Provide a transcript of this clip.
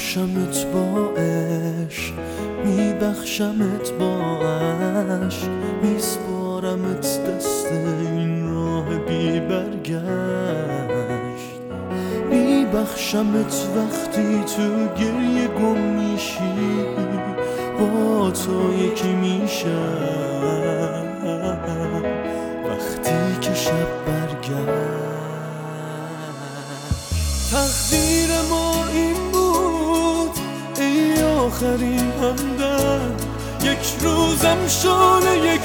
میبخشمت با عشق، میبخشمت با عشق، میسپارمت دست این راه بی برگشت. میبخشمت وقتی تو گریه گم میشی، با تو یکی میشم وقتی که شب برگشت. تقدیر ما این بود ای آخرین همدم، یک روزم شانه